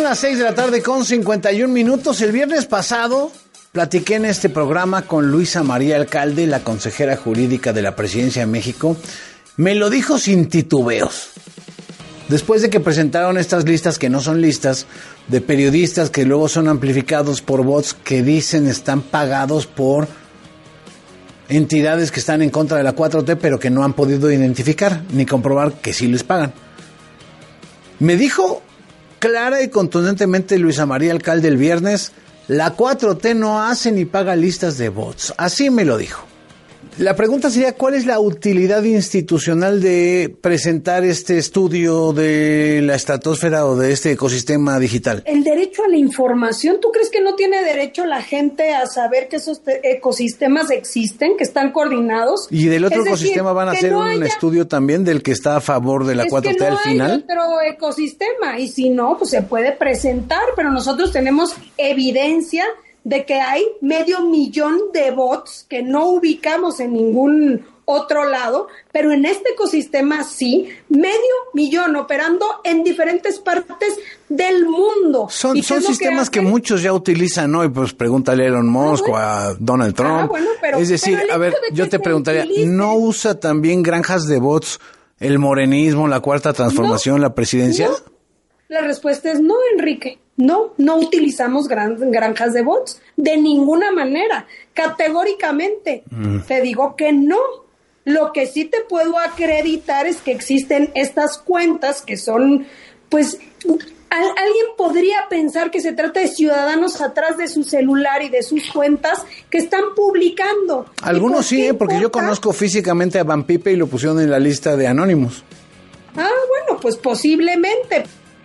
Son las 6 de la tarde con 51 minutos. El viernes pasado platiqué en este programa con Luisa María Alcalde, la consejera jurídica de la Presidencia de México. Me lo dijo sin titubeos. Después de que presentaron estas listas que no son listas, de periodistas que luego son amplificados por bots que dicen están pagados por entidades que están en contra de la 4T, pero que no han podido identificar ni comprobar que sí les pagan. Me dijo clara y contundentemente Luisa María Alcalde el viernes: la 4T no hace ni paga listas de bots. Así me lo dijo. La pregunta sería, ¿cuál es la utilidad institucional de presentar este estudio de la estratosfera o de este ecosistema digital? El derecho a la información. ¿Tú crees que no tiene derecho la gente a saber que esos ecosistemas existen, que están coordinados? ¿Y del otro ecosistema van a hacer un estudio también del que está a favor de la 4T al final? Es que no hay otro ecosistema, y si no, pues se puede presentar, pero nosotros tenemos evidencia de que hay 500,000 de bots que no ubicamos en ningún otro lado, pero en este ecosistema sí, 500,000 operando en diferentes partes del mundo. Son sistemas que muchos ya utilizan hoy, pues pregúntale a Elon Musk o a Donald Trump. Es decir, a ver, yo te preguntaría, ¿no usa también granjas de bots el morenismo, la Cuarta Transformación, la presidencia? No. La respuesta es no, Enrique. No utilizamos granjas de bots de ninguna manera, categóricamente. Te digo que no. Lo que sí te puedo acreditar es que existen estas cuentas que son, pues, alguien podría pensar que se trata de ciudadanos atrás de su celular y de sus cuentas que están publicando. Algunos sí, porque yo conozco físicamente a Van Pipe y lo pusieron en la lista de anónimos. Bueno, pues posiblemente.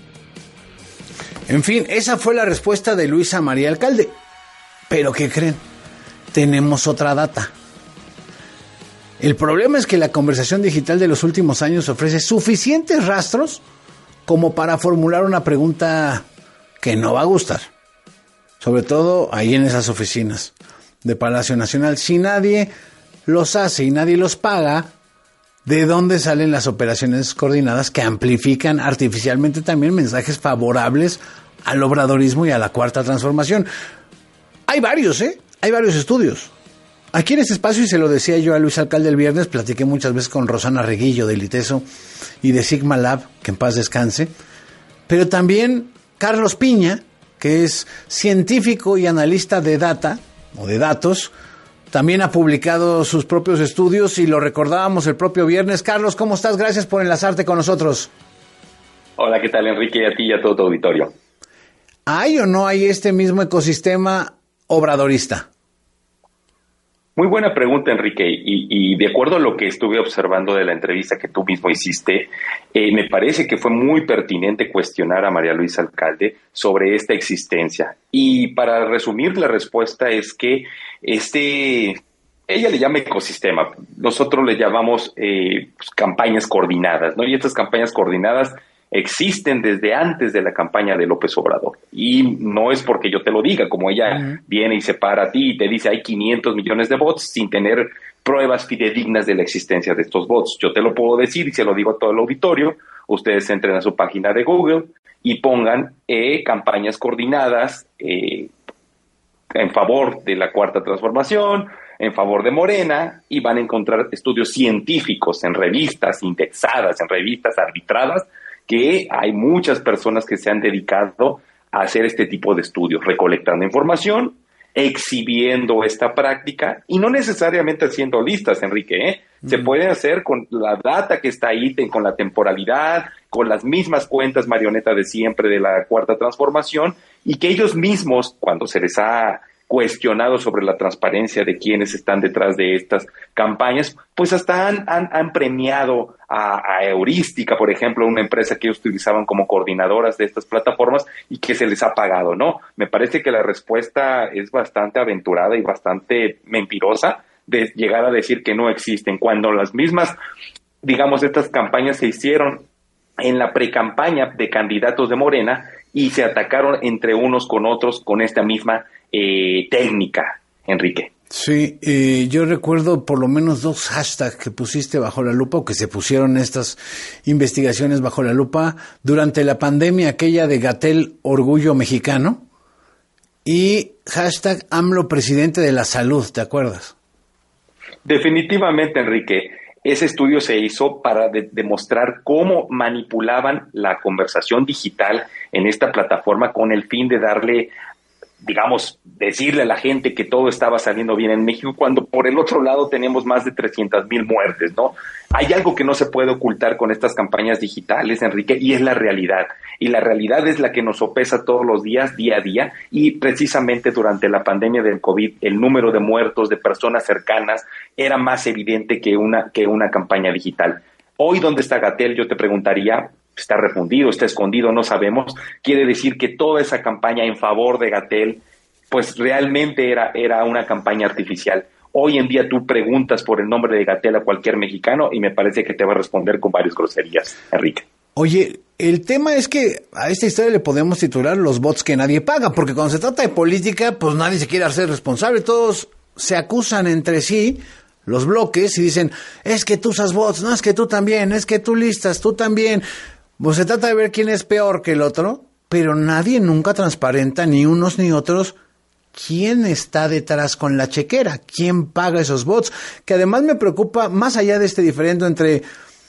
En fin, esa fue la respuesta de Luisa María Alcalde. ¿Pero qué creen? Tenemos otra data. El problema es que la conversación digital de los últimos años ofrece suficientes rastros como para formular una pregunta que no va a gustar. Sobre todo ahí en esas oficinas de Palacio Nacional. Si nadie los hace y nadie los paga, ¿de dónde salen las operaciones coordinadas que amplifican artificialmente también mensajes favorables al obradorismo y a la Cuarta Transformación? Hay varios, Hay varios estudios. Aquí en este espacio, y se lo decía yo a Luis Alcalde el viernes, platiqué muchas veces con Rosana Reguillo del ITESO y de Sigma Lab, que en paz descanse, pero también Carlos Piña, que es científico y analista de data, o de datos, también ha publicado sus propios estudios y lo recordábamos el propio viernes. Carlos, ¿cómo estás? Gracias por enlazarte con nosotros. Hola, ¿qué tal, Enrique? Y a ti y a todo tu auditorio. ¿Hay o no hay este mismo ecosistema obradorista? Muy buena pregunta, Enrique, y de acuerdo a lo que estuve observando de la entrevista que tú mismo hiciste, me parece que fue muy pertinente cuestionar a María Luisa Alcalde sobre esta existencia. Y para resumir, la respuesta es que ella le llama ecosistema, nosotros le llamamos campañas coordinadas, ¿no? Y estas campañas coordinadas existen desde antes de la campaña de López Obrador. Y no es porque yo te lo diga, como ella viene y se para a ti y te dice hay 500 millones de bots sin tener pruebas fidedignas de la existencia de estos bots. Yo te lo puedo decir y se lo digo a todo el auditorio. Ustedes entren a su página de Google y pongan campañas coordinadas en favor de la Cuarta Transformación, en favor de Morena, y van a encontrar estudios científicos en revistas indexadas, en revistas arbitradas, que hay muchas personas que se han dedicado a hacer este tipo de estudios, recolectando información, exhibiendo esta práctica, y no necesariamente haciendo listas, Enrique, Se puede hacer con la data que está ahí, con la temporalidad, con las mismas cuentas marioneta de siempre de la Cuarta Transformación, y que ellos mismos, cuando se les ha cuestionado sobre la transparencia de quienes están detrás de estas campañas, pues hasta han premiado a Heurística, por ejemplo, una empresa que ellos utilizaban como coordinadoras de estas plataformas y que se les ha pagado, ¿no? Me parece que la respuesta es bastante aventurada y bastante mentirosa de llegar a decir que no existen, cuando las mismas, digamos, estas campañas se hicieron en la precampaña de candidatos de Morena y se atacaron entre unos con otros con esta misma técnica, Enrique. Sí, yo recuerdo por lo menos 2 hashtags que pusiste bajo la lupa, o que se pusieron estas investigaciones bajo la lupa durante la pandemia, aquella de Gatell Orgullo Mexicano, y hashtag AMLO Presidente de la Salud, ¿te acuerdas? Definitivamente, Enrique. Ese estudio se hizo para demostrar cómo manipulaban la conversación digital en esta plataforma con el fin de darle, digamos, decirle a la gente que todo estaba saliendo bien en México, cuando por el otro lado tenemos más de 300,000 muertes, ¿no? Hay algo que no se puede ocultar con estas campañas digitales, Enrique, y es la realidad. Y la realidad es la que nos sopesa todos los días, día a día, y precisamente durante la pandemia del COVID, el número de muertos de personas cercanas era más evidente que una campaña digital. Hoy, ¿dónde está Gatell? Yo te preguntaría. Está refundido, está escondido, no sabemos. Quiere decir que toda esa campaña en favor de Gatell, pues realmente era una campaña artificial. Hoy en día tú preguntas por el nombre de Gatell a cualquier mexicano y me parece que te va a responder con varias groserías, Enrique. Oye, el tema es que a esta historia le podemos titular los bots que nadie paga, porque cuando se trata de política, pues nadie se quiere hacer responsable, todos se acusan entre sí, los bloques, y dicen, es que tú usas bots, no, es que tú también, es que tú listas, tú también. Pues se trata de ver quién es peor que el otro, pero nadie nunca transparenta, ni unos ni otros, quién está detrás con la chequera, quién paga esos bots, que además me preocupa, más allá de este diferendo entre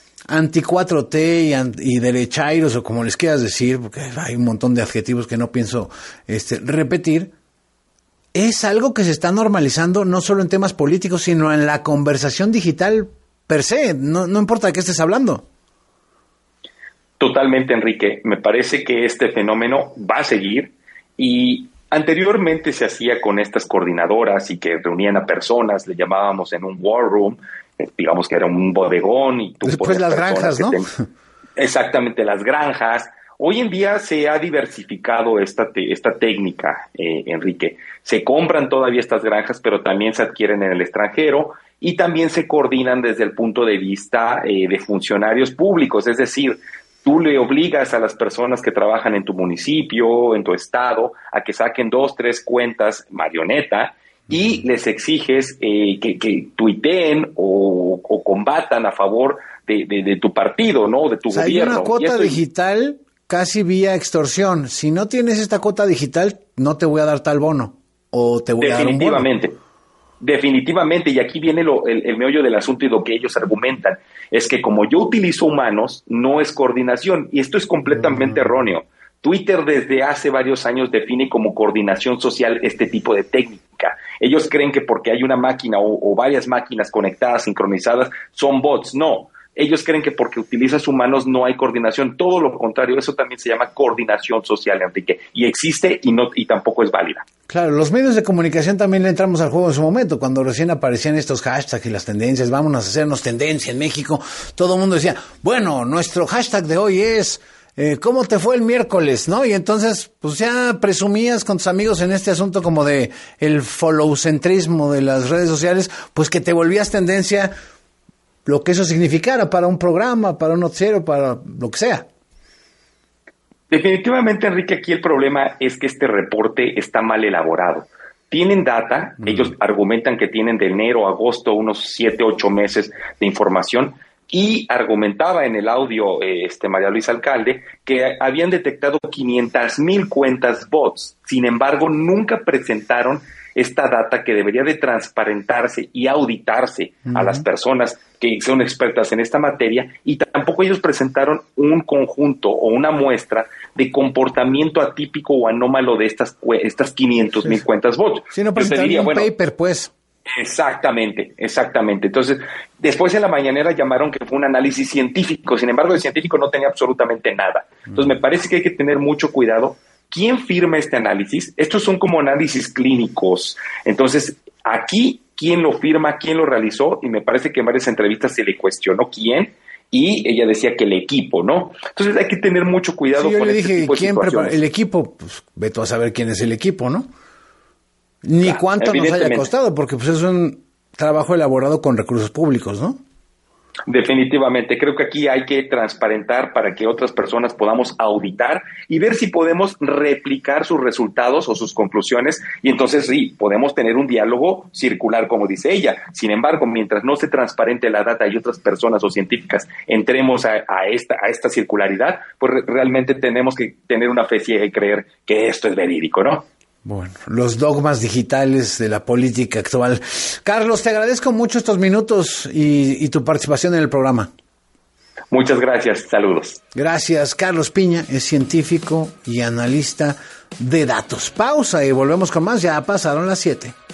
anti-4T y derechairos, o como les quieras decir, porque hay un montón de adjetivos que no pienso repetir, es algo que se está normalizando no solo en temas políticos, sino en la conversación digital per se, no importa de qué estés hablando. Totalmente, Enrique. Me parece que este fenómeno va a seguir y anteriormente se hacía con estas coordinadoras y que reunían a personas, le llamábamos en un war room, digamos que era un bodegón. Y tú después las granjas, ¿no? Exactamente, las granjas. Hoy en día se ha diversificado esta técnica, Enrique. Se compran todavía estas granjas, pero también se adquieren en el extranjero y también se coordinan desde el punto de vista de funcionarios públicos, es decir, tú le obligas a las personas que trabajan en tu municipio, en tu estado, a que saquen 2, 3 cuentas marioneta y les exiges que tuiteen o combatan a favor de tu partido, ¿no? De tu gobierno. Hay una cuota digital casi vía extorsión. Si no tienes esta cuota digital, no te voy a dar tal bono o te voy a dar un bono. Definitivamente, y aquí viene el meollo del asunto y lo que ellos argumentan, es que como yo utilizo humanos, no es coordinación, y esto es completamente erróneo. Twitter desde hace varios años define como coordinación social este tipo de técnica. Ellos creen que porque hay una máquina o varias máquinas conectadas, sincronizadas, son bots. No. Ellos creen que porque utilizas humanos no hay coordinación. Todo lo contrario, eso también se llama coordinación social, Enrique, y existe y tampoco es válida. Claro, los medios de comunicación también le entramos al juego en su momento, cuando recién aparecían estos hashtags y las tendencias, vámonos a hacernos tendencia en México, todo el mundo decía, bueno, nuestro hashtag de hoy es ¿cómo te fue el miércoles? ¿No? Y entonces, pues ya presumías con tus amigos en este asunto como de el followcentrismo de las redes sociales, pues que te volvías tendencia, lo que eso significara para un programa, para un noticiero, para lo que sea. Definitivamente, Enrique, aquí el problema es que este reporte está mal elaborado. Tienen data, ellos argumentan que tienen de enero a agosto unos 7, 8 meses de información, y argumentaba en el audio María Luisa Alcalde que habían detectado 500,000 cuentas bots. Sin embargo, nunca presentaron esta data que debería de transparentarse y auditarse a las personas que son expertas en esta materia, y tampoco ellos presentaron un conjunto o una muestra de comportamiento atípico o anómalo de estas 500,000 cuentas bots. Si no presentaron un paper, pues. Exactamente. Entonces, después en la mañanera llamaron que fue un análisis científico, sin embargo, el científico no tenía absolutamente nada. Entonces, me parece que hay que tener mucho cuidado. ¿Quién firma este análisis? Estos son como análisis clínicos. Entonces, aquí, ¿quién lo firma? ¿Quién lo realizó? Y me parece que en varias entrevistas se le cuestionó quién, y ella decía que el equipo, ¿no? Entonces, hay que tener mucho cuidado con este tipo de situaciones. El equipo, pues, ve tú a saber quién es el equipo, ¿no? Ni cuánto nos haya costado, porque pues es un trabajo elaborado con recursos públicos, ¿no? Definitivamente, creo que aquí hay que transparentar para que otras personas podamos auditar y ver si podemos replicar sus resultados o sus conclusiones, y entonces sí, podemos tener un diálogo circular, como dice ella. Sin embargo, mientras no se transparente la data y otras personas o científicas entremos a esta circularidad, pues realmente tenemos que tener una fe ciega y creer que esto es verídico, ¿no? Bueno, los dogmas digitales de la política actual. Carlos, te agradezco mucho estos minutos y tu participación en el programa. Muchas gracias, saludos. Gracias. Carlos Piña es científico y analista de datos. Pausa y volvemos con más, ya pasaron las 7.